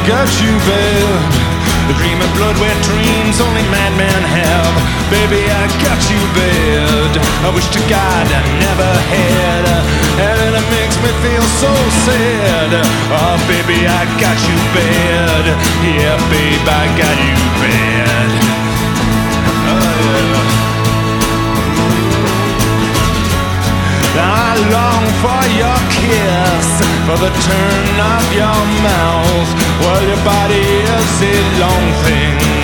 got you bad. The dream of blood where dreams only madmen have. Baby, I got you bad. I wish to God I never had. And it makes me feel so sad. Oh, baby, I got you bad. Yeah, babe, I got you bad. Oh, yeah. I long for your kiss, for the turn